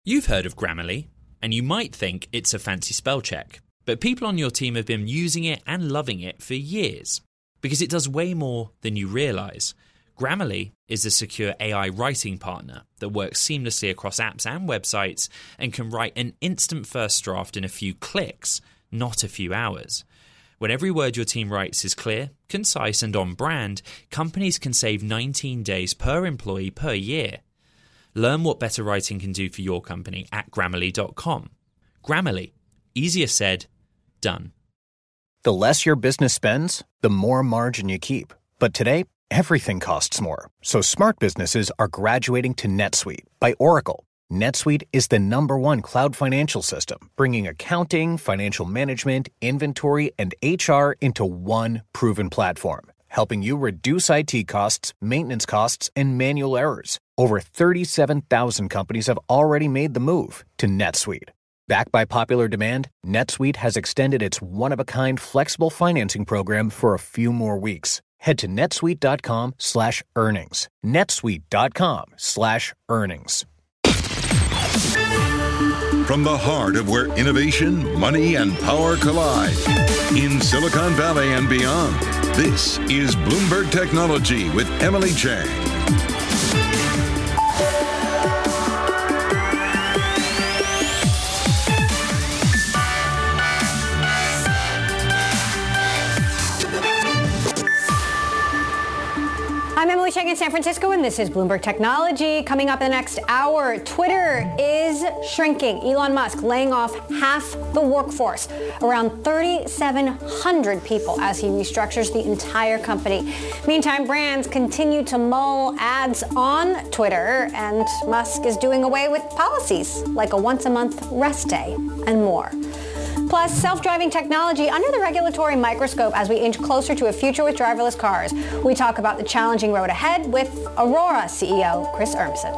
You've heard of Grammarly, and you might think it's a fancy spell check, but people on your team have been using it and loving it for years, because it does way more than you realise. Grammarly is a secure AI writing partner that works seamlessly across apps and websites and can write an instant first draft in a few clicks, not a few hours. When every word your team writes is clear, concise and on brand, companies can save 19 days per employee per year. Learn what better writing can do for your company at Grammarly.com. Grammarly. Easier said, done. The less your business spends, the more margin you keep. But today, everything costs more. So smart businesses are graduating to NetSuite by Oracle. NetSuite is the #1 cloud financial system, bringing accounting, financial management, inventory, and HR into one proven platform, helping you reduce IT costs, maintenance costs, and manual errors. Over 37,000 companies have already made the move to NetSuite. Backed by popular demand, NetSuite has extended its one-of-a-kind flexible financing program for a few more weeks. Head to netsuite.com/earnings. netsuite.com/earnings. From the heart of where innovation, money, and power collide, in Silicon Valley and beyond, this is Bloomberg Technology with Emily Chang. I'm Emily Chang in San Francisco, and this is Bloomberg Technology. Coming up in the next hour, Twitter is shrinking. Elon Musk laying off half the workforce, around 3,700 people, as he restructures the entire company. Meantime, brands continue to mull ads on Twitter, and Musk is doing away with policies like a once-a-month rest day and more. Plus, self-driving technology under the regulatory microscope as we inch closer to a future with driverless cars. We talk about the challenging road ahead with Aurora CEO Chris Urmson.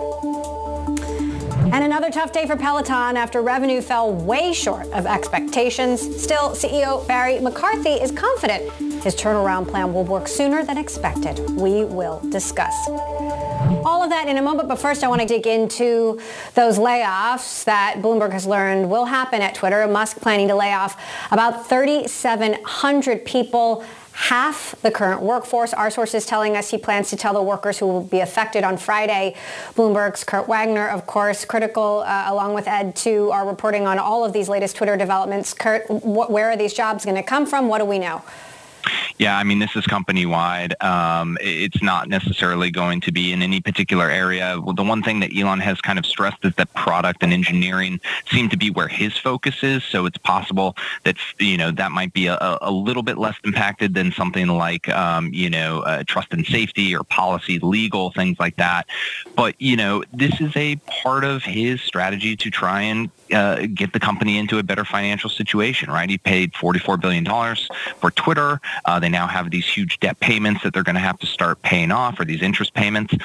And another tough day for Peloton after revenue fell way short of expectations. Still, CEO Barry McCarthy is confident his turnaround plan will work sooner than expected. We will discuss all of that in a moment, but first I want to dig into those layoffs that Bloomberg has learned will happen at Twitter. Musk planning to lay off about 3,700 people, half the current workforce. Our sources telling us he plans to tell the workers who will be affected on Friday. Bloomberg's Kurt Wagner, of course, critical, along with Ed, too, are reporting on all of these latest Twitter developments. Kurt, where are these jobs going to come from? What do we know? Yeah, I mean, this is company-wide. It's not necessarily going to be in any particular area. Well, the one thing that Elon has kind of stressed is that product and engineering seem to be where his focus is. So it's possible that, that might be a little bit less impacted than something like, trust and safety or policy, legal, things like that. But, this is a part of his strategy to try and get the company into a better financial situation, right? He paid $44 billion for Twitter. They now have these huge debt payments that they're going to have to start paying off, or these interest payments.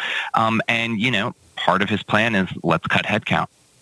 Part of his plan is let's cut headcount.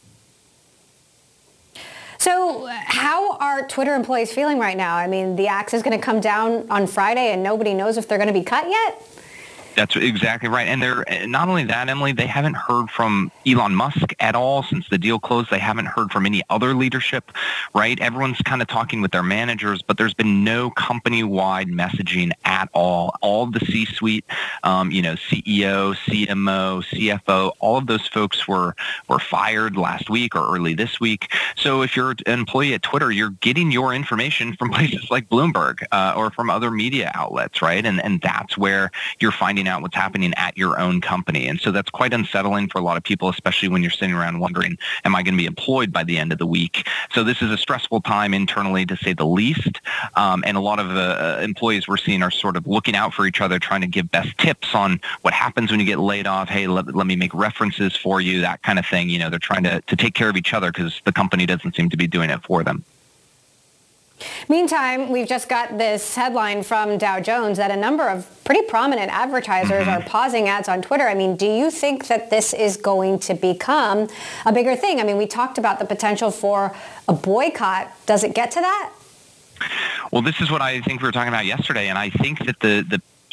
So how are Twitter employees feeling right now? I mean, the axe is going to come down on Friday and nobody knows if they're going to be cut yet? That's exactly right. And they're not only that, Emily, they haven't heard from Elon Musk at all since the deal closed. They haven't heard from any other leadership, right? Everyone's kind of talking with their managers, but there's been no company-wide messaging at all. All of the C-suite, CEO, CMO, CFO, all of those folks were fired last week or early this week. So if you're an employee at Twitter, you're getting your information from places like Bloomberg or from other media outlets, right? And that's where you're finding out what's happening at your own company. And so that's quite unsettling for a lot of people, especially when you're sitting around wondering, am I going to be employed by the end of the week? So this is a stressful time internally, to say the least. And a lot of employees we're seeing are sort of looking out for each other, trying to give best tips on what happens when you get laid off. Hey, let me make references for you, that kind of thing. They're trying to take care of each other because the company doesn't seem to be doing it for them. Meantime, we've just got this headline from Dow Jones that a number of pretty prominent advertisers are pausing ads on Twitter. I mean, do you think that this is going to become a bigger thing? I mean, we talked about the potential for a boycott. Does it get to that? Well, this is what I think we were talking about yesterday, and I think that the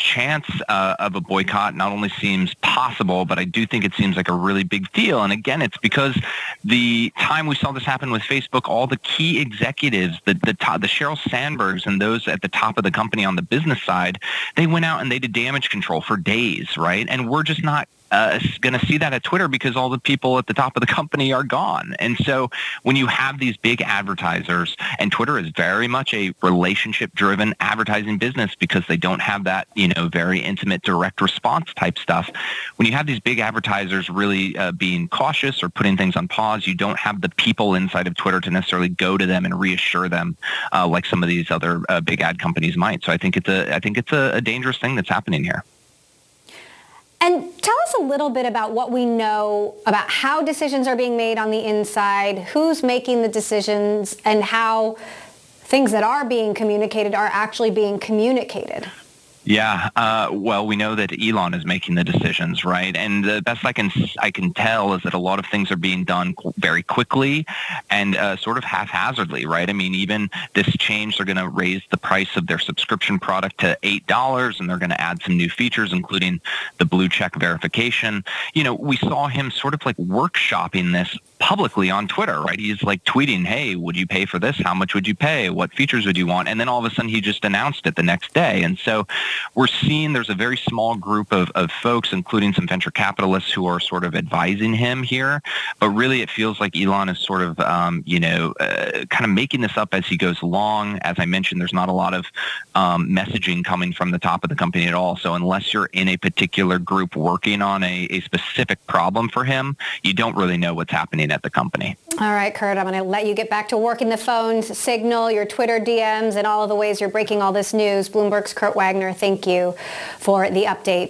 chance of a boycott not only seems possible, but I do think it seems like a really big deal. And again, it's because the time we saw this happen with Facebook, all the key executives, the Sheryl Sandbergs and those at the top of the company on the business side, they went out and they did damage control for days, right? And we're just not going to see that at Twitter because all the people at the top of the company are gone. And so when you have these big advertisers, and Twitter is very much a relationship-driven advertising business because they don't have that, very intimate direct response type stuff. When you have these big advertisers really being cautious or putting things on pause, you don't have the people inside of Twitter to necessarily go to them and reassure them like some of these other big ad companies might. So I think it's a dangerous thing that's happening here. And tell us a little bit about what we know about how decisions are being made on the inside, who's making the decisions, and how things that are being communicated are actually being communicated. Yeah, well, we know that Elon is making the decisions, right? And the best I can tell is that a lot of things are being done very quickly and sort of haphazardly, right? I mean, even this change, they're going to raise the price of their subscription product to $8, and they're going to add some new features, including the blue check verification. We saw him sort of like workshopping this publicly on Twitter, right? He's like tweeting, hey, would you pay for this? How much would you pay? What features would you want? And then all of a sudden he just announced it the next day. And so we're seeing there's a very small group of folks, including some venture capitalists, who are sort of advising him here. But really it feels like Elon is sort of, kind of making this up as he goes along. As I mentioned, there's not a lot of messaging coming from the top of the company at all. So unless you're in a particular group working on a specific problem for him, you don't really know what's happening at the company. All right, Kurt, I'm going to let you get back to working the phones, Signal, your Twitter DMs, and all of the ways you're breaking all this news. Bloomberg's Kurt Wagner, thank you for the update.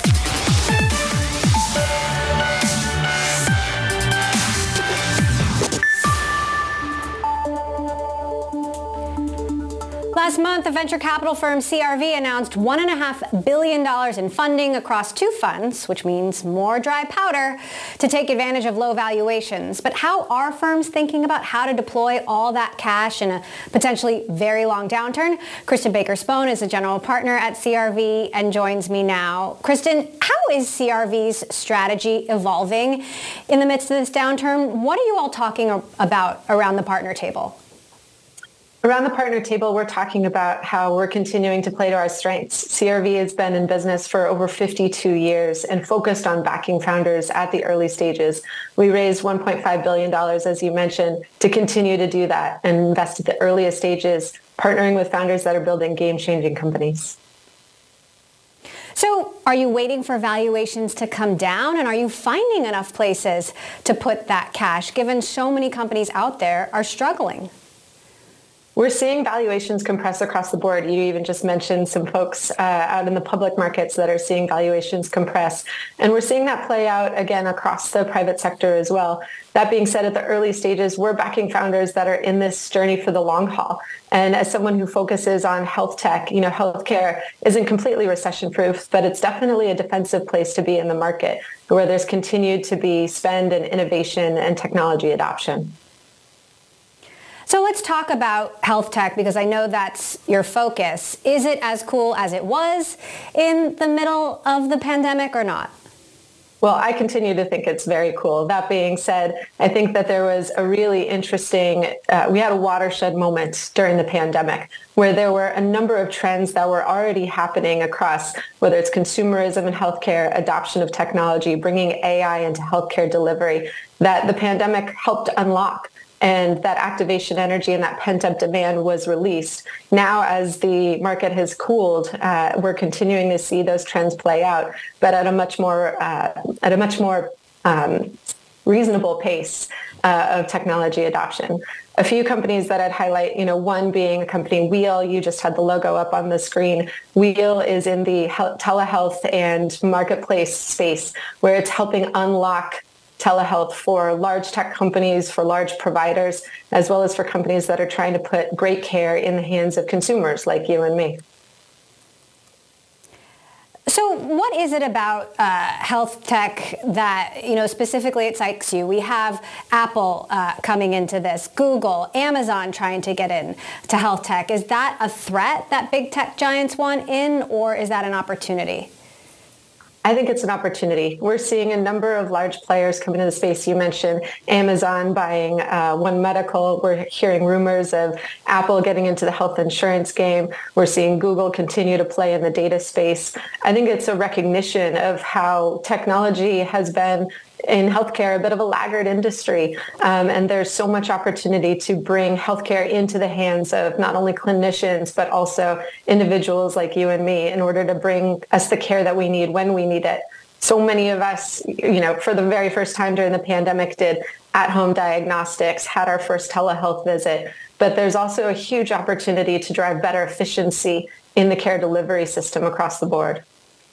Last month, the venture capital firm CRV announced $1.5 billion in funding across two funds, which means more dry powder to take advantage of low valuations. But how are firms thinking about how to deploy all that cash in a potentially very long downturn? Kristen Baker-Spone is a general partner at CRV and joins me now. Kristen, how is CRV's strategy evolving in the midst of this downturn? What are you all talking about around the partner table? Around the partner table, we're talking about how we're continuing to play to our strengths. CRV has been in business for over 52 years and focused on backing founders at the early stages. We raised $1.5 billion, as you mentioned, to continue to do that and invest at the earliest stages, partnering with founders that are building game-changing companies. So are you waiting for valuations to come down, and are you finding enough places to put that cash, given so many companies out there are struggling? We're seeing valuations compress across the board. You even just mentioned some folks out in the public markets that are seeing valuations compress. And we're seeing that play out again across the private sector as well. That being said, at the early stages, we're backing founders that are in this journey for the long haul. And as someone who focuses on health tech, healthcare isn't completely recession-proof, but it's definitely a defensive place to be in the market where there's continued to be spend and innovation and technology adoption. So let's talk about health tech, because I know that's your focus. Is it as cool as it was in the middle of the pandemic or not? Well, I continue to think it's very cool. That being said, I think that there was a really interesting, we had a watershed moment during the pandemic where there were a number of trends that were already happening across, whether it's consumerism in healthcare, adoption of technology, bringing AI into healthcare delivery, that the pandemic helped unlock. And that activation energy and that pent-up demand was released. Now, as the market has cooled, we're continuing to see those trends play out, but at a much more reasonable pace of technology adoption. A few companies that I'd highlight, one being a company, Wheel. You just had the logo up on the screen. Wheel is in the telehealth and marketplace space where it's helping unlock telehealth for large tech companies, for large providers, as well as for companies that are trying to put great care in the hands of consumers like you and me. So what is it about health tech that, specifically excites you? We have Apple coming into this, Google, Amazon trying to get in to health tech. Is that a threat that big tech giants want in, or is that an opportunity? I think it's an opportunity. We're seeing a number of large players come into the space. You mentioned Amazon buying One Medical. We're hearing rumors of Apple getting into the health insurance game. We're seeing Google continue to play in the data space. I think it's a recognition of how technology has been in healthcare a bit of a laggard industry. And there's so much opportunity to bring healthcare into the hands of not only clinicians, but also individuals like you and me in order to bring us the care that we need when we need it. So many of us, for the very first time during the pandemic did at-home diagnostics, had our first telehealth visit. But there's also a huge opportunity to drive better efficiency in the care delivery system across the board.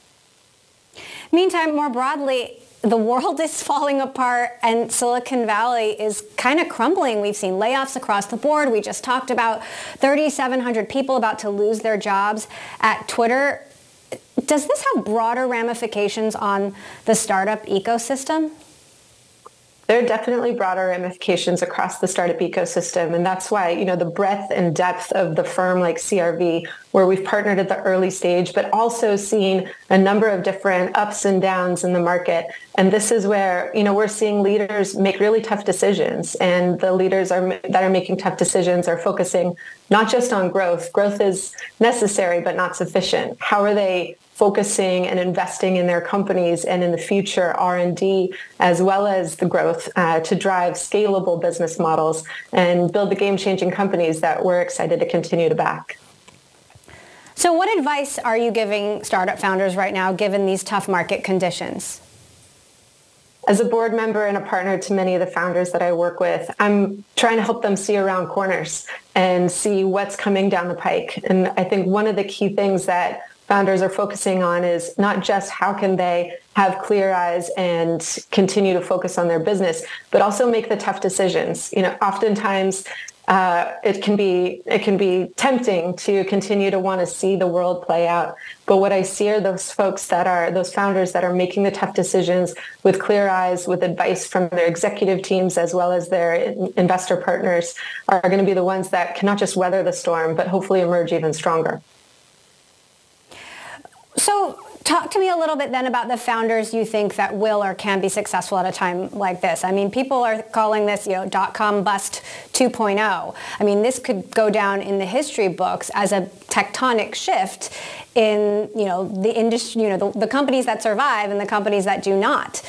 Meantime, more broadly, the world is falling apart and Silicon Valley is kind of crumbling. We've seen layoffs across the board. We just talked about 3,700 people about to lose their jobs at Twitter. Does this have broader ramifications on the startup ecosystem? There are definitely broader ramifications across the startup ecosystem. And that's why, the breadth and depth of the firm like CRV, where we've partnered at the early stage, but also seen a number of different ups and downs in the market. And this is where, we're seeing leaders make really tough decisions. And the leaders that are making tough decisions are focusing not just on growth. Growth is necessary, but not sufficient. How are they focusing and investing in their companies and in the future R&D, as well as the growth to drive scalable business models and build the game-changing companies that we're excited to continue to back. So what advice are you giving startup founders right now, given these tough market conditions? As a board member and a partner to many of the founders that I work with, I'm trying to help them see around corners and see what's coming down the pike. And I think one of the key things that founders are focusing on is not just how can they have clear eyes and continue to focus on their business, but also make the tough decisions. Oftentimes it can be tempting to continue to want to see the world play out. But what I see are those founders that are making the tough decisions with clear eyes, with advice from their executive teams as well as their investor partners, are going to be the ones that can not just weather the storm, but hopefully emerge even stronger. So talk to me a little bit then about the founders you think that will or can be successful at a time like this. I mean, people are calling this, dot-com bust 2.0. I mean, this could go down in the history books as a tectonic shift in, the industry, the companies that survive and the companies that do not.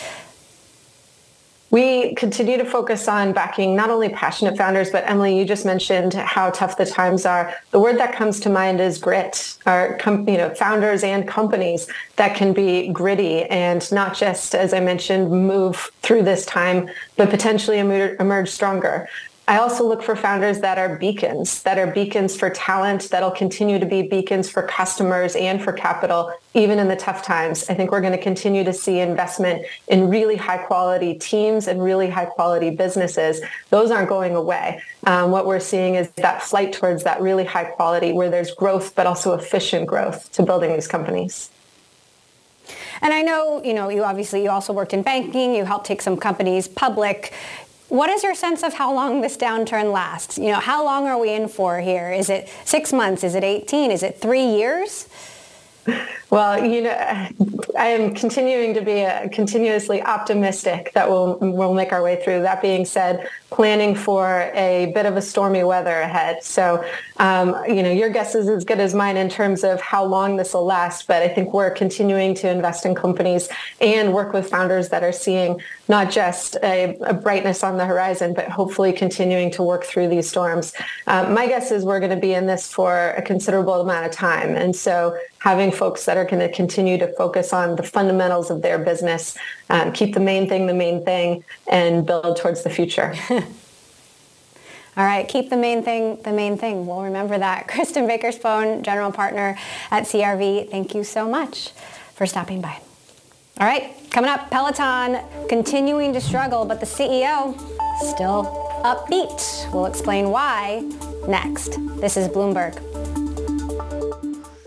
We continue to focus on backing not only passionate founders, but Emily, you just mentioned how tough the times are. The word that comes to mind is grit. Our founders and companies that can be gritty and not just, as I mentioned, move through this time, but potentially emerge stronger. I also look for founders that are beacons for talent, that'll continue to be beacons for customers and for capital, even in the tough times. I think we're going to continue to see investment in really high quality teams and really high quality businesses. Those aren't going away. What we're seeing is that flight towards that really high quality where there's growth, but also efficient growth to building these companies. And I know, you also worked in banking, you helped take some companies public. What is your sense of how long this downturn lasts? How long are we in for here? Is it 6 months? Is it 18? Is it 3 years? Well, I am continuing to be continuously optimistic that we'll make our way through. That being said, planning for a bit of a stormy weather ahead. So, your guess is as good as mine in terms of how long this will last. But I think we're continuing to invest in companies and work with founders that are seeing not just a brightness on the horizon, but hopefully continuing to work through these storms. My guess is we're going to be in this for a considerable amount of time. And so having folks that are going to continue to focus on the fundamentals of their business, keep the main thing, and build towards the future. All right, keep the main thing. We'll remember that. Kristen Baker-Spohn, General Partner at CRV, thank you so much for stopping by. All right, coming up, Peloton continuing to struggle, but the CEO still upbeat. We'll explain why next. This is Bloomberg.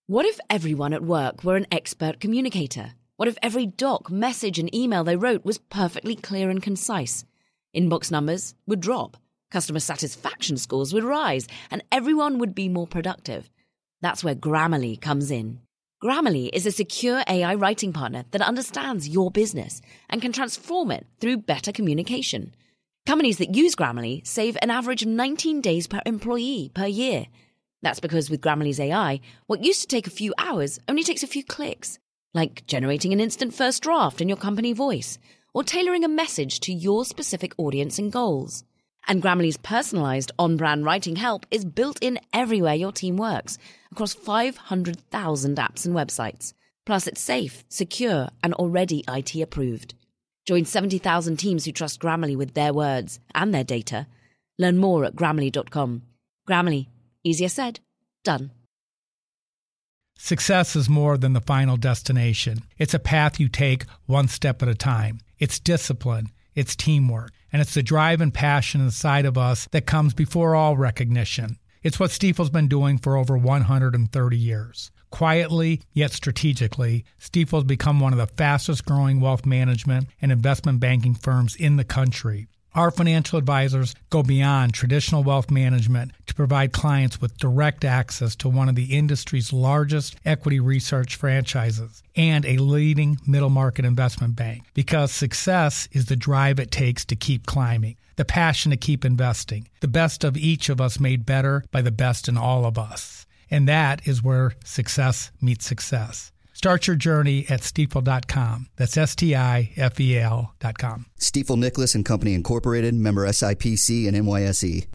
What if everyone at work were an expert communicator? What if every doc, message and email they wrote was perfectly clear and concise? Inbox numbers would drop, customer satisfaction scores would rise, and everyone would be more productive. That's where Grammarly comes in. Grammarly is a secure AI writing partner that understands your business and can transform it through better communication. Companies that use Grammarly save an average of 19 days per employee per year. That's because with Grammarly's AI, what used to take a few hours only takes a few clicks, like generating an instant first draft in your company voice or tailoring a message to your specific audience and goals. And Grammarly's personalized on-brand writing help is built in everywhere your team works, across 500,000 apps and websites. Plus, it's safe, secure, and already IT approved. Join 70,000 teams who trust Grammarly with their words and their data. Learn more at Grammarly.com. Grammarly. Easier said, done. Success is more than the final destination. It's a path you take one step at a time. It's discipline. It's teamwork. And it's the drive and passion inside of us that comes before all recognition. It's what Stifel's been doing for over 130 years. Quietly, yet strategically, Stifel's become one of the fastest growing wealth management and investment banking firms in the country. Our financial advisors go beyond traditional wealth management to provide clients with direct access to one of the industry's largest equity research franchises and a leading middle market investment bank, because success is the drive it takes to keep climbing, the passion to keep investing, the best of each of us made better by the best in all of us. And that is where success meets success. Start your journey at Stifel.com. That's Stifel.com. Stifel Nicholas and Company Incorporated, member SIPC and NYSE.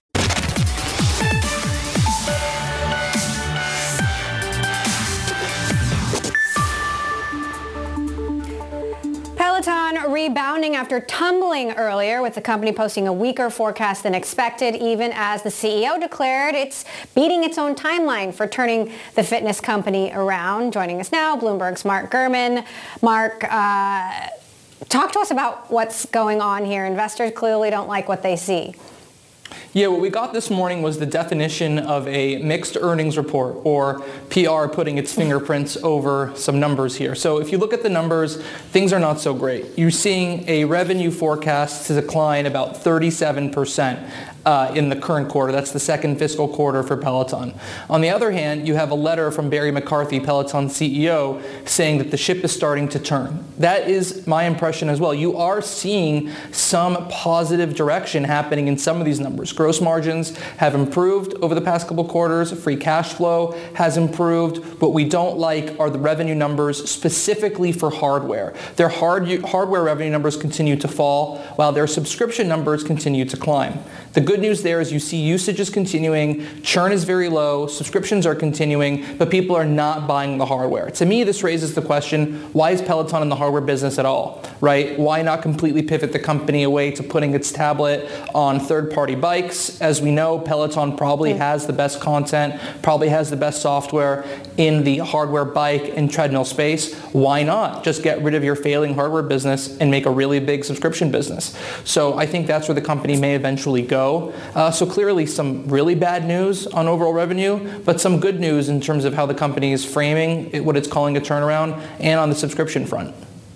Peloton rebounding after tumbling earlier, with the company posting a weaker forecast than expected, even as the CEO declared it's beating its own timeline for turning the fitness company around. Joining us now, Bloomberg's Mark Gurman. Mark, talk to us about what's going on here. Investors clearly don't like what they see. Yeah, what we got this morning was the definition of a mixed earnings report, or PR putting its fingerprints over some numbers here. So if you look at the numbers, things are not so great. You're seeing a revenue forecast to decline about 37% in the current quarter. That's the second fiscal quarter for Peloton. On the other hand, you have a letter from Barry McCarthy, Peloton's CEO, saying that the ship is starting to turn. That is my impression as well. You are seeing some positive direction happening in some of these numbers. Gross margins have improved over the past couple quarters. Free cash flow has improved. What we don't like are the revenue numbers specifically for hardware. Their hardware revenue numbers continue to fall, while their subscription numbers continue to climb. The good news there is you see usage is continuing, churn is very low, subscriptions are continuing, but people are not buying the hardware. To me, this raises the question, why is Peloton in the hardware business at all, right? Why not completely pivot the company away to putting its tablet on third-party bikes? As we know, Peloton probably has the best content, probably has the best software in the hardware bike and treadmill space. Why not just get rid of your failing hardware business and make a really big subscription business? So I think that's where the company may eventually go. So clearly some really bad news on overall revenue, but some good news in terms of how the company is framing what it's calling a turnaround and on the subscription front.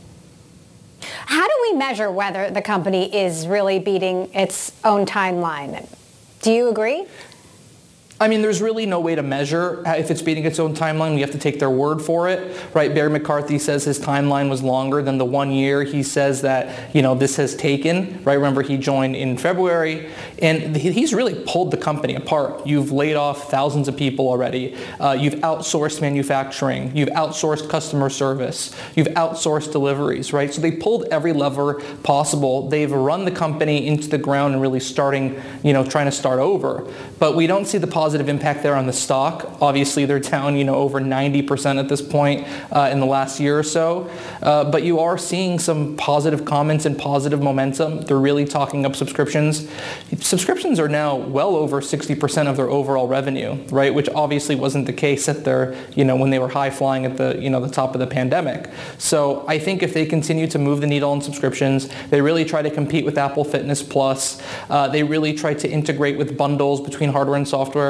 How do we measure whether the company is really beating its own timeline? Do you agree? I mean, there's really no way to measure if it's beating its own timeline. We have to take their word for it, right? Barry McCarthy says his timeline was longer than the 1 year he says that, this has taken, right? Remember, he joined in February, and he's really pulled the company apart. You've laid off thousands of people already. You've outsourced manufacturing. You've outsourced customer service. You've outsourced deliveries, right? So they pulled every lever possible. They've run the company into the ground and really starting, trying to start over. But we don't see the positive impact there on the stock. Obviously, they're down, over 90% at this point in the last year or so. But you are seeing some positive comments and positive momentum. They're really talking up subscriptions. Subscriptions are now well over 60% of their overall revenue, right? Which obviously wasn't the case at their, when they were high flying at the, the top of the pandemic. So I think if they continue to move the needle on subscriptions, they really try to compete with Apple Fitness Plus. They really try to integrate with bundles between hardware and software.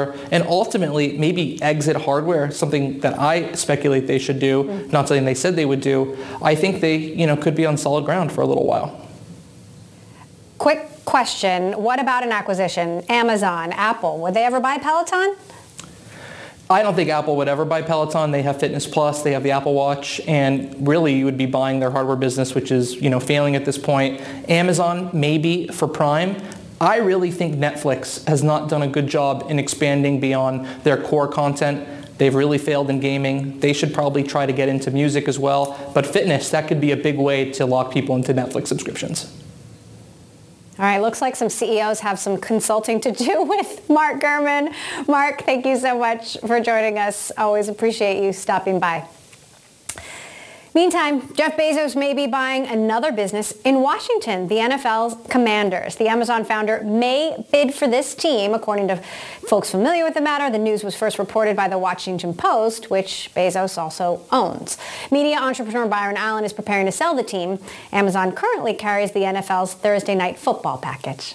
software, and ultimately maybe exit hardware, something that I speculate they should do, not something they said they would do. I think they, could be on solid ground for a little while. Quick question. What about an acquisition? Amazon, Apple, would they ever buy Peloton? I don't think Apple would ever buy Peloton. They have Fitness Plus, they have the Apple Watch, and really you would be buying their hardware business, which is, failing at this point. Amazon, maybe for Prime. I really think Netflix has not done a good job in expanding beyond their core content. They've really failed in gaming. They should probably try to get into music as well. But fitness, that could be a big way to lock people into Netflix subscriptions. All right, looks like some CEOs have some consulting to do with Mark Gurman. Mark, thank you so much for joining us. Always appreciate you stopping by. Meantime, Jeff Bezos may be buying another business in Washington, the NFL's Commanders. The Amazon founder may bid for this team, according to folks familiar with the matter. The news was first reported by the Washington Post, which Bezos also owns. Media entrepreneur Byron Allen is preparing to sell the team. Amazon currently carries the NFL's Thursday Night Football package.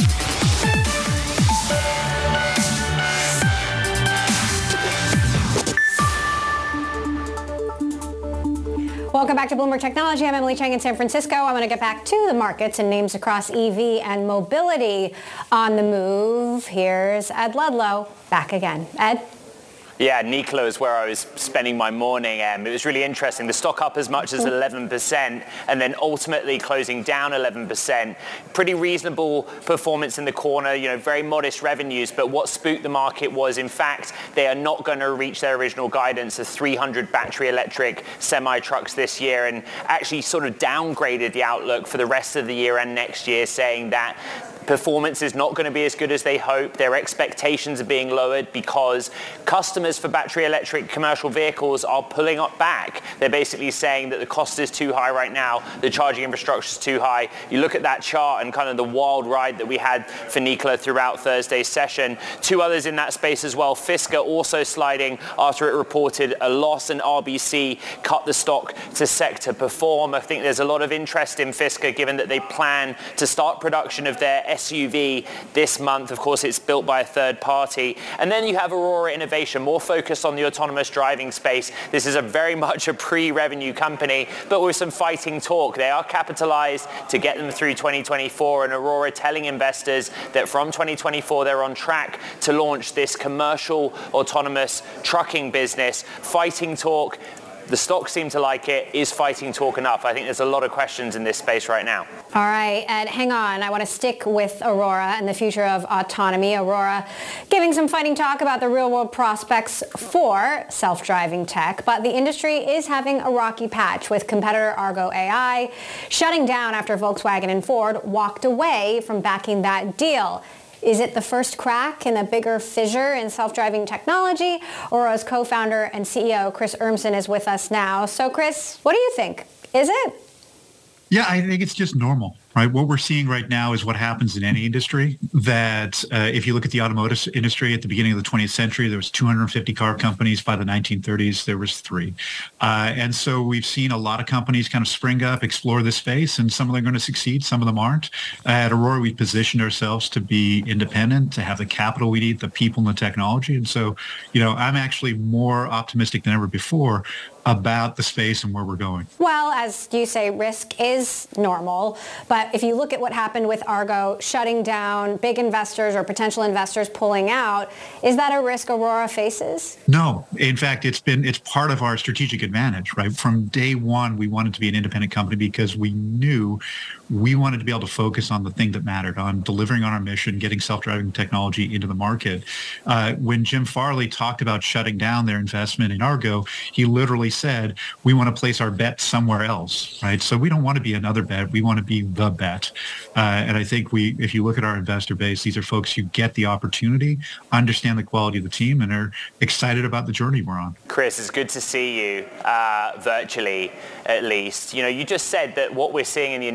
Welcome back to Bloomberg Technology. I'm Emily Chang in San Francisco. I want to get back to the markets and names across EV and mobility on the move. Here's Ed Ludlow back again. Ed? Yeah, Nikola is where I was spending my morning. It was really interesting. The stock up as much as 11% and then ultimately closing down 11%. Pretty reasonable performance in the corner, very modest revenues. But what spooked the market was, in fact, they are not going to reach their original guidance of 300 battery electric semi-trucks this year, and actually sort of downgraded the outlook for the rest of the year and next year, saying that performance is not going to be as good as they hope. Their expectations are being lowered because customers for battery electric commercial vehicles are pulling up back. They're basically saying that the cost is too high right now, the charging infrastructure is too high. You look at that chart and kind of the wild ride that we had for Nikola throughout Thursday's session. Two others in that space as well. Fisker also sliding after it reported a loss, and RBC cut the stock to sector perform. I think there's a lot of interest in Fisker given that they plan to start production of their SUV this month. Of course, it's built by a third party. And then you have Aurora Innovation, more focused on the autonomous driving space. This is very much a pre-revenue company, but with some fighting talk. They are capitalized to get them through 2024, and Aurora telling investors that from 2024 they're on track to launch this commercial autonomous trucking business. Fighting talk. The stocks seem to like it. Is fighting talk enough? I think there's a lot of questions in this space right now. All right, Ed, hang on. I want to stick with Aurora and the future of autonomy. Aurora giving some fighting talk about the real-world prospects for self-driving tech, but the industry is having a rocky patch with competitor Argo AI shutting down after Volkswagen and Ford walked away from backing that deal. Is it the first crack in a bigger fissure in self-driving technology? Aurora's co-founder and CEO, Chris Urmson, is with us now. So, Chris, what do you think? Is it? Yeah, I think it's just normal, right? What we're seeing right now is what happens in any industry, that if you look at the automotive industry at the beginning of the 20th century, there was 250 car companies. By the 1930s, there was 3. And so we've seen a lot of companies kind of spring up, explore this space, and some of them are going to succeed, some of them aren't. At Aurora, we've positioned ourselves to be independent, to have the capital we need, the people and the technology. And so, I'm actually more optimistic than ever before about the space and where we're going. Well, as you say, risk is normal. But if you look at what happened with Argo shutting down, big investors or potential investors pulling out, is that a risk Aurora faces? No. In fact, it's part of our strategic advantage, right? From day one, we wanted to be an independent company because we knew we wanted to be able to focus on the thing that mattered, on delivering on our mission, getting self-driving technology into the market. When Jim Farley talked about shutting down their investment in Argo, he literally said, we want to place our bet somewhere else, right? So we don't want to be another bet. We want to be the bet. And I think if you look at our investor base, these are folks who get the opportunity, understand the quality of the team, and are excited about the journey we're on. Chris, it's good to see you virtually, at least. You just said that what we're seeing in the industry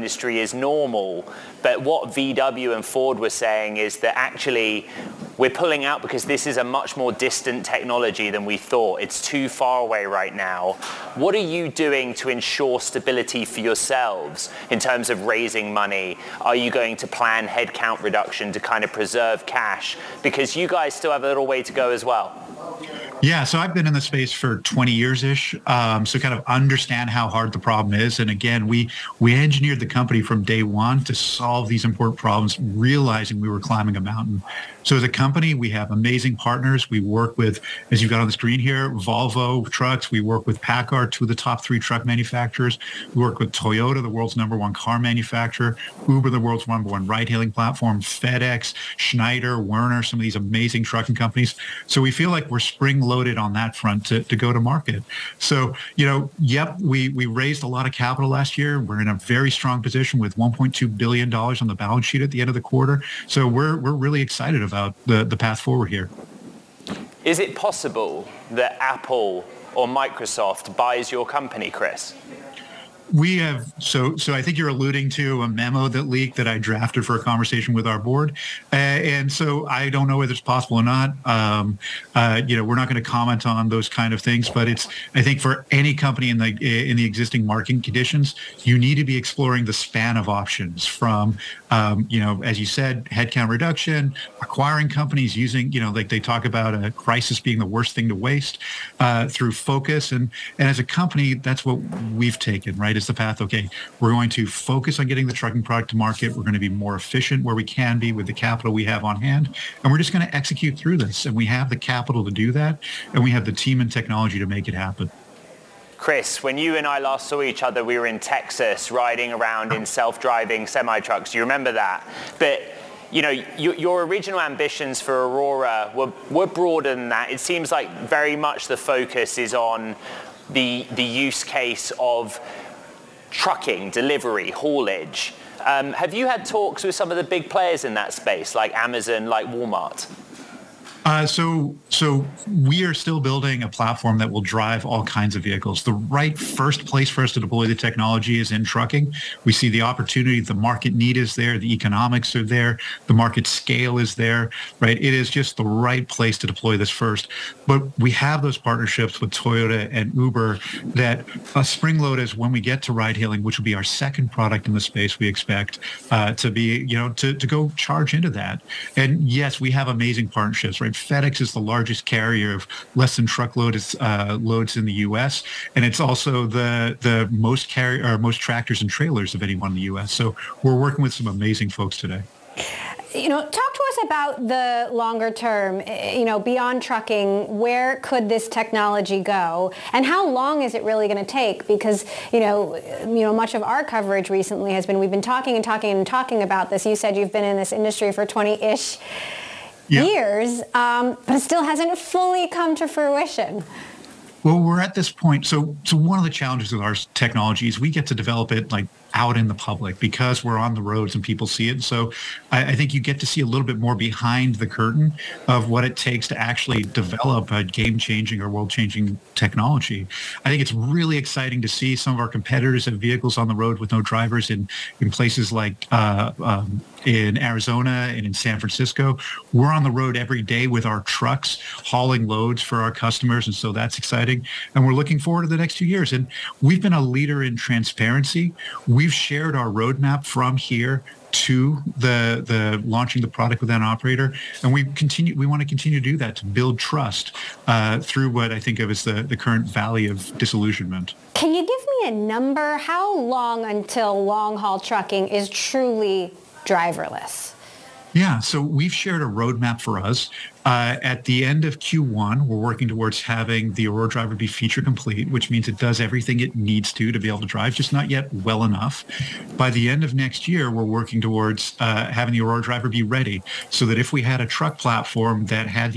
is normal. But what VW and Ford were saying is that actually we're pulling out because this is a much more distant technology than we thought. It's too far away right now. What are you doing to ensure stability for yourselves in terms of raising money? Are you going to plan headcount reduction to kind of preserve cash? Because you guys still have a little way to go as well. Yeah, so I've been in the space for 20 years-ish, so kind of understand how hard the problem is. And again, we engineered the company from day one to solve these important problems, realizing we were climbing a mountain. So as a company, we have amazing partners. We work with, as you've got on the screen here, Volvo Trucks. We work with PACCAR, 2 of the top 3 truck manufacturers. We work with Toyota, the world's #1 car manufacturer, Uber, the world's #1 ride-hailing platform, FedEx, Schneider, Werner, some of these amazing trucking companies. So we feel like we're spring-loaded on that front to go to market. So, we raised a lot of capital last year. We're in a very strong position with $1.2 billion on the balance sheet at the end of the quarter. So we're really excited about the path forward here. Is it possible that Apple or Microsoft buys your company, Chris? We have, so I think you're alluding to a memo that leaked that I drafted for a conversation with our board. And so I don't know whether it's possible or not. We're not going to comment on those kind of things, but I think for any company in the existing market conditions, you need to be exploring the span of options from, as you said, headcount reduction, acquiring companies using, like they talk about a crisis being the worst thing to waste, through focus. And as a company, that's what we've taken, right? Is the path, okay, we're going to focus on getting the trucking product to market. We're going to be more efficient where we can be with the capital we have on hand. And we're just going to execute through this. And we have the capital to do that. And we have the team and technology to make it happen. Chris, when you and I last saw each other, we were in Texas riding around in self-driving semi-trucks. Do you remember that? But your original ambitions for Aurora were broader than that. It seems like very much the focus is on the use case of trucking, delivery, haulage. Have you had talks with some of the big players in that space, like Amazon, like Walmart? So we are still building a platform that will drive all kinds of vehicles. The right first place for us to deploy the technology is in trucking. We see the opportunity, the market need is there, the economics are there, the market scale is there, right? It is just the right place to deploy this first. But we have those partnerships with Toyota and Uber that spring-load is when we get to ride-hailing, which will be our second product in the space we expect to be, to go charge into that. And yes, we have amazing partnerships, right? FedEx is the largest carrier of less than truckload loads in the U.S., and it's also the most tractors and trailers of anyone in the U.S. So we're working with some amazing folks today. Talk to us about the longer term, beyond trucking. Where could this technology go, and how long is it really going to take? Because, much of our coverage recently has been, we've been talking about this. You said you've been in this industry for 20-ish years, but it still hasn't fully come to fruition. Well, we're at this point. So one of the challenges with our technology is we get to develop it out in the public because we're on the roads and people see it. So I think you get to see a little bit more behind the curtain of what it takes to actually develop a game-changing or world-changing technology. I think it's really exciting to see some of our competitors have vehicles on the road with no drivers in places like in Arizona and in San Francisco. We're on the road every day with our trucks hauling loads for our customers. And so that's exciting. And we're looking forward to the next 2 years. And we've been a leader in transparency. We've shared our roadmap from here to the launching the product with an operator. And we want to continue to do that to build trust through what I think of as the current valley of disillusionment. Can you give me a number? How long until long-haul trucking is truly driverless? Yeah, so we've shared a roadmap for us. At the end of Q1, we're working towards having the Aurora Driver be feature complete, which means it does everything it needs to be able to drive, just not yet well enough. By the end of next year, we're working towards having the Aurora Driver be ready, so that if we had a truck platform that had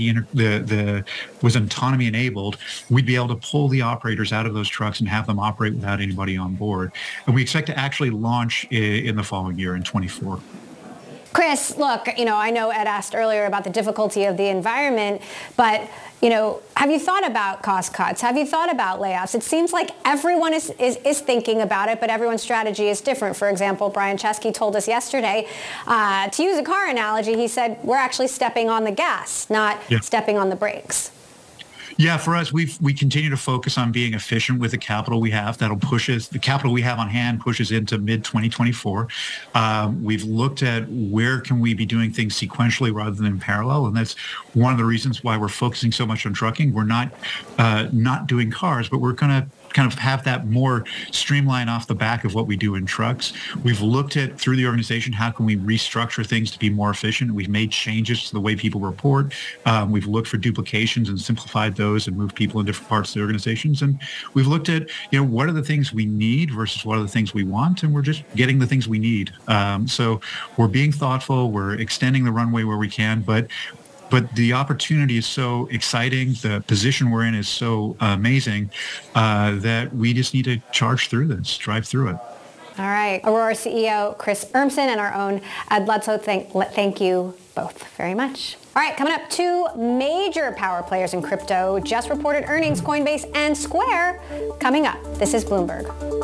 was autonomy enabled, we'd be able to pull the operators out of those trucks and have them operate without anybody on board. And we expect to actually launch in the following year, in 24. Chris, look, I know Ed asked earlier about the difficulty of the environment, but have you thought about cost cuts? Have you thought about layoffs? It seems like everyone is thinking about it, but everyone's strategy is different. For example, Brian Chesky told us yesterday, to use a car analogy, he said, we're actually stepping on the gas, not stepping on the brakes. Yeah, for us, we continue to focus on being efficient with the capital we have. That'll push us. The capital we have on hand pushes into mid-2024. We've looked at where can we be doing things sequentially rather than in parallel, and that's one of the reasons why we're focusing so much on trucking. We're not doing cars, but we're going to kind of have that more streamlined off the back of what we do in trucks. We've looked at, through the organization, how can we restructure things to be more efficient. We've made changes to the way people report. We've looked for duplications and simplified those and moved people in different parts of the organizations. And we've looked at, what are the things we need versus what are the things we want, and we're just getting the things we need. So we're being thoughtful. We're extending the runway where we can, but the opportunity is so exciting. The position we're in is so amazing that we just need to charge through this, drive through it. All right. Aurora CEO Chris Urmson and our own Ed Ludlow, thank you both very much. All right, coming up, two major power players in crypto just reported earnings, Coinbase and Square, coming up. This is Bloomberg.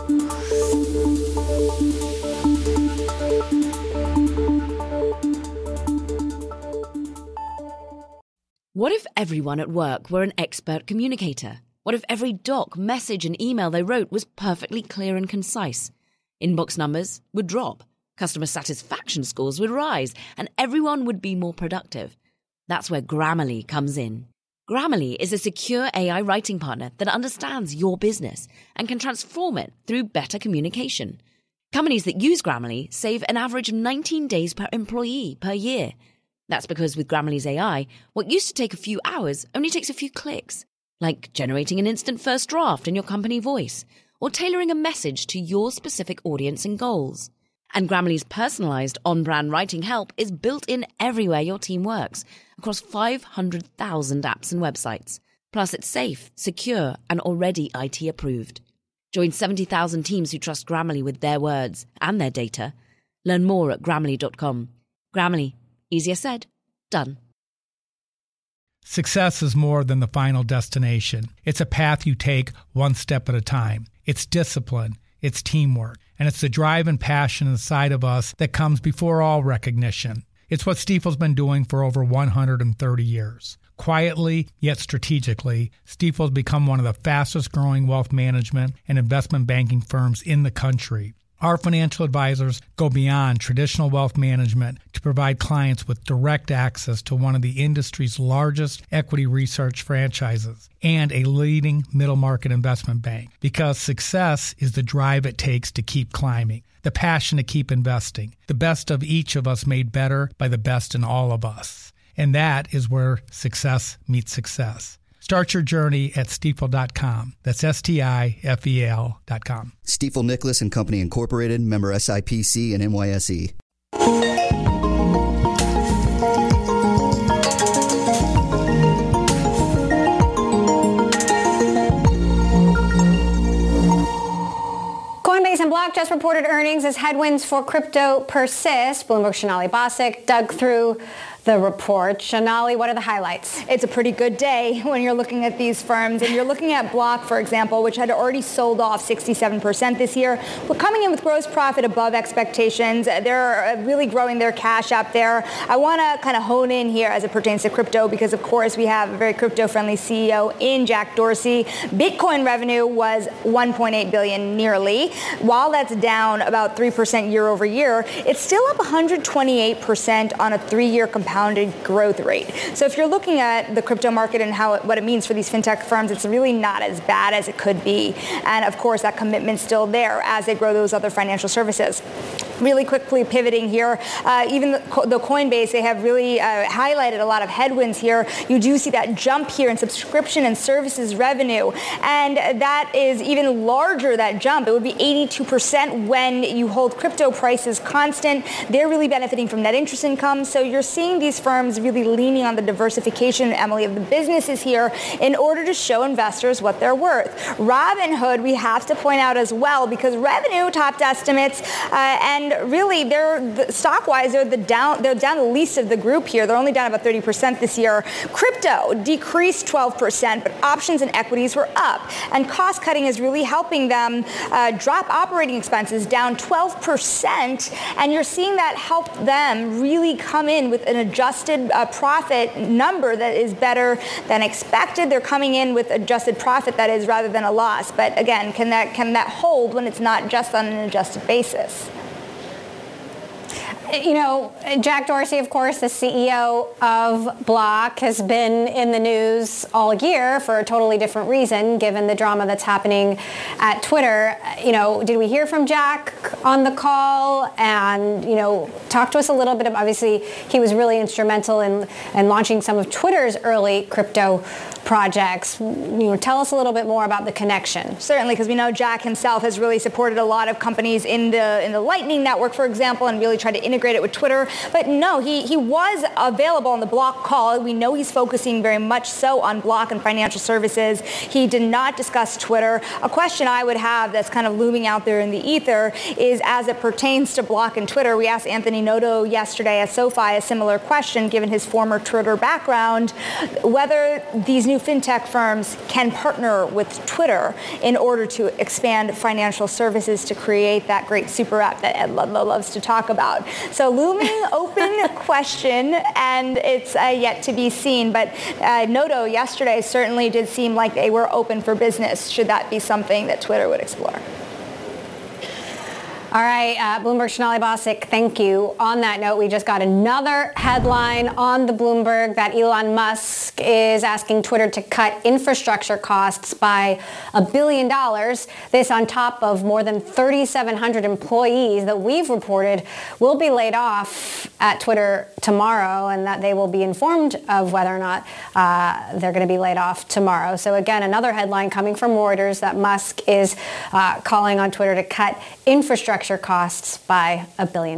What if everyone at work were an expert communicator? What if every doc, message, and email they wrote was perfectly clear and concise? Inbox numbers would drop, customer satisfaction scores would rise, and everyone would be more productive. That's where Grammarly comes in. Grammarly is a secure AI writing partner that understands your business and can transform it through better communication. Companies that use Grammarly save an average of 19 days per employee per year. That's because with Grammarly's AI, what used to take a few hours only takes a few clicks, like generating an instant first draft in your company voice, or tailoring a message to your specific audience and goals. And Grammarly's personalized on-brand writing help is built in everywhere your team works, across 500,000 apps and websites. Plus, it's safe, secure, and already IT approved. Join 70,000 teams who trust Grammarly with their words and their data. Learn more at Grammarly.com. Grammarly. Easier said, done. Success is more than the final destination. It's a path you take one step at a time. It's discipline, it's teamwork, and it's the drive and passion inside of us that comes before all recognition. It's what Stifel's been doing for over 130 years. Quietly, yet strategically, Stifel's become one of the fastest growing wealth management and investment banking firms in the country. Our financial advisors go beyond traditional wealth management to provide clients with direct access to one of the industry's largest equity research franchises and a leading middle market investment bank. Because success is the drive it takes to keep climbing, the passion to keep investing, the best of each of us made better by the best in all of us. And that is where success meets success. Start your journey at Stifel.com. That's Stifel.com. Stifel Nicholas and Company Incorporated, member SIPC and NYSE. Coinbase and Block just reported earnings as headwinds for crypto persist. Bloomberg's Sonali Basak dug through the report. Sonali, what are the highlights? It's a pretty good day when you're looking at these firms, and you're looking at Block, for example, which had already sold off 67% this year. But coming in with gross profit above expectations, they're really growing their cash out there. I want to kind of hone in here as it pertains to crypto because, of course, we have a very crypto-friendly CEO in Jack Dorsey. Bitcoin revenue was $1.8 billion nearly. While that's down about 3% year over year, it's still up 128% on a 3-year compounded growth rate. So if you're looking at the crypto market and what it means for these fintech firms, it's really not as bad as it could be. And of course, that commitment's still there as they grow those other financial services. Really quickly pivoting here, even the Coinbase, they have really highlighted a lot of headwinds here. You do see that jump here in subscription and services revenue, and that is even larger, that jump. It would be 82% when you hold crypto prices constant. They're really benefiting from net interest income, so you're seeing these firms really leaning on the diversification, Emily, of the businesses here in order to show investors what they're worth. Robinhood, we have to point out as well, because revenue topped estimates, and And really, stock-wise, they're down the least of the group here. They're only down about 30% this year. Crypto decreased 12%, but options and equities were up. And cost-cutting is really helping them drop operating expenses down 12%. And you're seeing that help them really come in with an adjusted profit number that is better than expected. They're coming in with adjusted profit that is rather than a loss. But again, can that hold when it's not just on an adjusted basis? You know, Jack Dorsey, of course, the CEO of Block, has been in the news all year for a totally different reason, given the drama that's happening at Twitter. You know, did we hear from Jack on the call? And, you know, talk to us a little bit of, obviously, he was really instrumental in launching some of Twitter's early crypto projects. You know, tell us a little bit more about the connection. Certainly, because we know Jack himself has really supported a lot of companies in the Lightning Network, for example, and really tried to integrate it with Twitter. But no, he was available on the Block call. We know he's focusing very much so on Block and financial services. He did not discuss Twitter. A question I would have that's kind of looming out there in the ether is, as it pertains to Block and Twitter, we asked Anthony Noto yesterday at SoFi a similar question, given his former Twitter background, whether these new fintech firms can partner with Twitter in order to expand financial services to create that great super app that Ed Ludlow loves to talk about. So looming open question, and it's yet to be seen. But Noto yesterday certainly did seem like they were open for business, should that be something that Twitter would explore. All right, Bloomberg Sonali Basak, thank you. On that note, we just got another headline on the Bloomberg that Elon Musk is asking Twitter to cut infrastructure costs by $1 billion. This on top of more than 3,700 employees that we've reported will be laid off at Twitter tomorrow, and that they will be informed of whether or not they're going to be laid off tomorrow. So again, another headline coming from Reuters that Musk is calling on Twitter to cut infrastructure costs by $1 billion.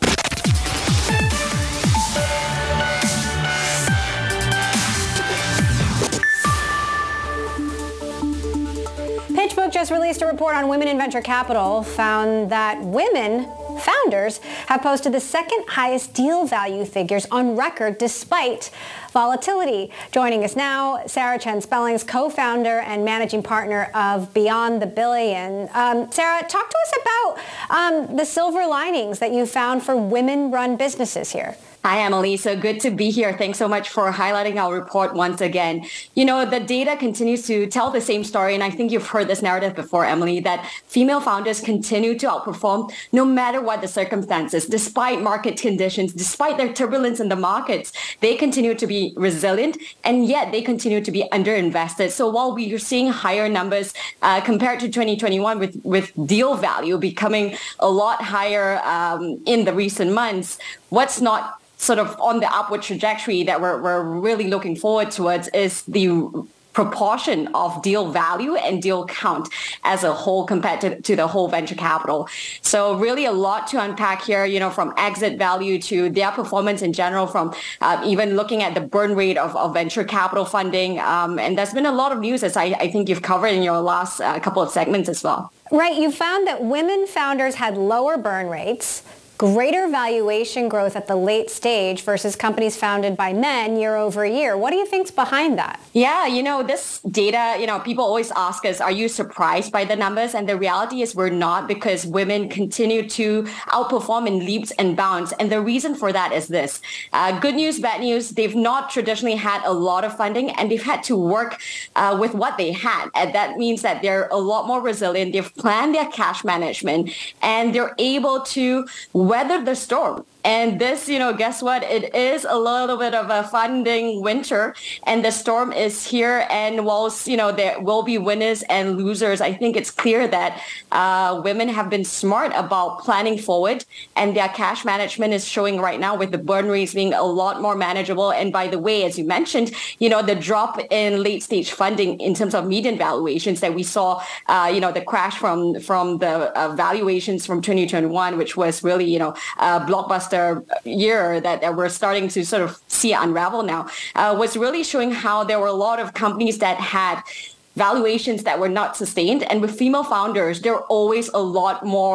PitchBook just released a report on women in venture capital, found that women founders have posted the second highest deal value figures on record despite volatility. Joining us now, Sarah Chen Spellings, co-founder and managing partner of Beyond the Billion. Sarah, talk to us about the silver linings that you found for women-run businesses here. Hi, Emily. So good to be here. Thanks so much for highlighting our report once again. You know, the data continues to tell the same story, and I think you've heard this narrative before, Emily, that female founders continue to outperform no matter what the circumstances, despite market conditions, despite their turbulence in the markets. They continue to be resilient, and yet they continue to be underinvested. So while we are seeing higher numbers compared to 2021 with deal value becoming a lot higher in the recent months, what's not sort of on the upward trajectory that we're really looking forward towards is the proportion of deal value and deal count as a whole compared to the whole venture capital. So really a lot to unpack here, you know, from exit value to their performance in general, from even looking at the burn rate of venture capital funding. And there's been a lot of news, as I think you've covered in your last couple of segments as well. Right. You found that women founders had lower burn rates, greater valuation growth at the late stage versus companies founded by men year over year. What do you think's behind that? Yeah, you know, this data, you know, people always ask us, are you surprised by the numbers? And the reality is we're not, because women continue to outperform in leaps and bounds. And the reason for that is this. Good news, bad news, they've not traditionally had a lot of funding, and they've had to work with what they had. And that means that they're a lot more resilient. They've planned their cash management, and they're able to weather the storm. And this, you know, guess what? It is a little bit of a funding winter, and the storm is here. And whilst, you know, there will be winners and losers, I think it's clear that women have been smart about planning forward, and their cash management is showing right now with the burn rates being a lot more manageable. And by the way, as you mentioned, you know, the drop in late stage funding in terms of median valuations that we saw, you know, the crash from the valuations from 2021, which was really, you know, blockbuster year that we're starting to sort of see unravel now, was really showing how there were a lot of companies that had valuations that were not sustained. And with female founders, there are always a lot more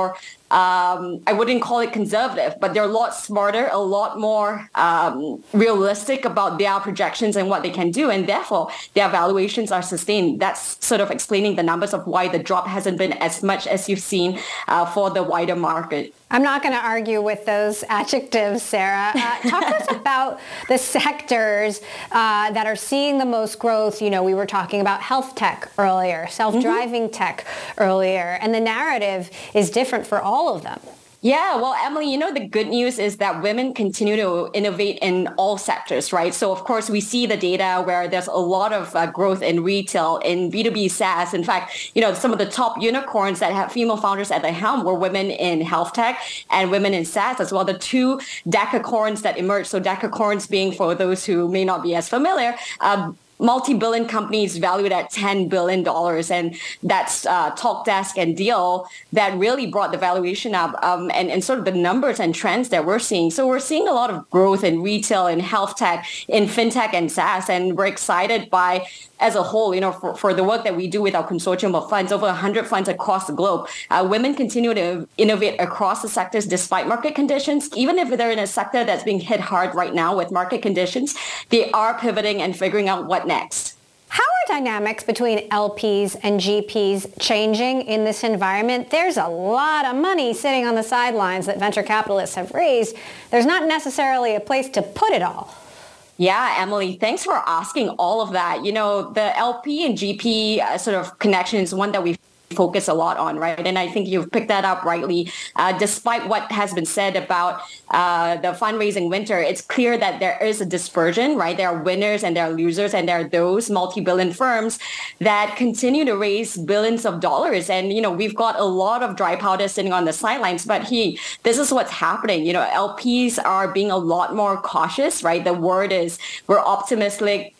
I wouldn't call it conservative, but they're a lot smarter, a lot more realistic about their projections and what they can do. And therefore, their valuations are sustained. That's sort of explaining the numbers of why the drop hasn't been as much as you've seen for the wider market. I'm not going to argue with those adjectives, Sarah. Talk to us about the sectors that are seeing the most growth. You know, we were talking about health tech earlier, self-driving tech earlier, and the narrative is different for all of them. Yeah, well, Emily, the good news is that women continue to innovate in all sectors, right? So, of course, we see the data where there's a lot of growth in retail, in B2B SaaS. In fact, some of the top unicorns that have female founders at the helm were women in health tech and women in SaaS as well. The two decacorns that emerged, so decacorns being, for those who may not be as familiar, multi-billion companies valued at $10 billion. And that's TalkDesk and Deal that really brought the valuation up and sort of the numbers and trends that we're seeing. So we're seeing a lot of growth in retail, in health tech, in fintech and SaaS. And we're excited by, as a whole, for the work that we do with our consortium of funds, over 100 funds across the globe. Women continue to innovate across the sectors despite market conditions. Even if they're in a sector that's being hit hard right now with market conditions, they are pivoting and figuring out what next. How are dynamics between LPs and GPs changing in this environment? There's a lot of money sitting on the sidelines that venture capitalists have raised. There's not necessarily a place to put it all. Yeah, Emily, thanks for asking all of that. The LP and GP sort of connection is one that we focus a lot on, right? And I think you've picked that up rightly. Despite what has been said about the fundraising winter, it's clear that there is a dispersion, right? There are winners and there are losers, and there are those multi-billion firms that continue to raise billions of dollars. And, we've got a lot of dry powder sitting on the sidelines, but this is what's happening. LPs are being a lot more cautious, right? The word is we're optimistically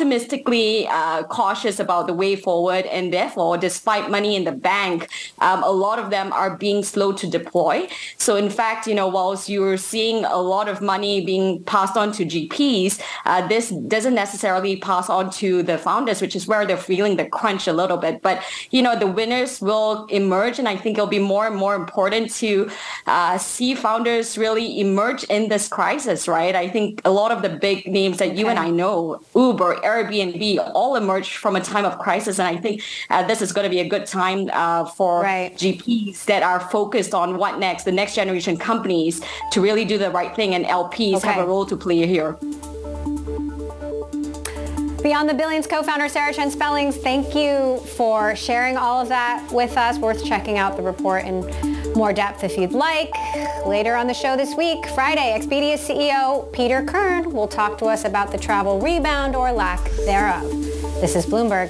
cautious about the way forward. And therefore, despite money in the bank, a lot of them are being slow to deploy. So in fact, whilst you're seeing a lot of money being passed on to GPs, this doesn't necessarily pass on to the founders, which is where they're feeling the crunch a little bit. But, the winners will emerge, and I think it'll be more and more important to see founders really emerge in this crisis, right? I think a lot of the big names that you and I know, Uber, Airbnb, all emerged from a time of crisis. And I think this is going to be a good time for GPs that are focused on what next, the next generation companies, to really do the right thing, and LPs have a role to play here. Beyond the Billions co-founder Sarah Chen Spellings, thank you for sharing all of that with us. Worth checking out the report in more depth if you'd like. Later on the show this week, Friday, Expedia CEO Peter Kern will talk to us about the travel rebound or lack thereof. This is Bloomberg.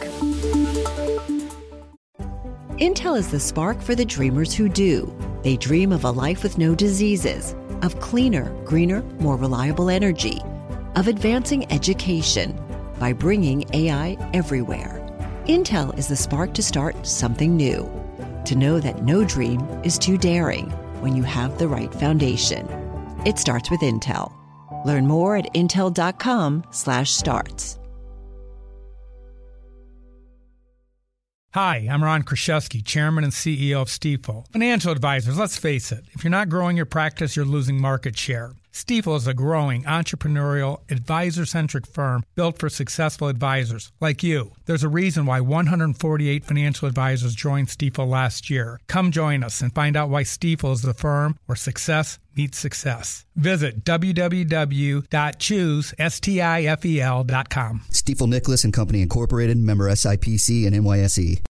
Intel is the spark for the dreamers who do. They dream of a life with no diseases, of cleaner, greener, more reliable energy, of advancing education by bringing AI everywhere. Intel is the spark to start something new, to know that no dream is too daring when you have the right foundation. It starts with Intel. Learn more at intel.com/starts. Hi, I'm Ron Kraszewski, Chairman and CEO of Stifel. Financial advisors, let's face it, if you're not growing your practice, you're losing market share. Stifel is a growing, entrepreneurial, advisor-centric firm built for successful advisors like you. There's a reason why 148 financial advisors joined Stifel last year. Come join us and find out why Stifel is the firm where success meets success. Visit www.choosestifel.com. Stifel Nicholas and Company Incorporated, member SIPC and NYSE.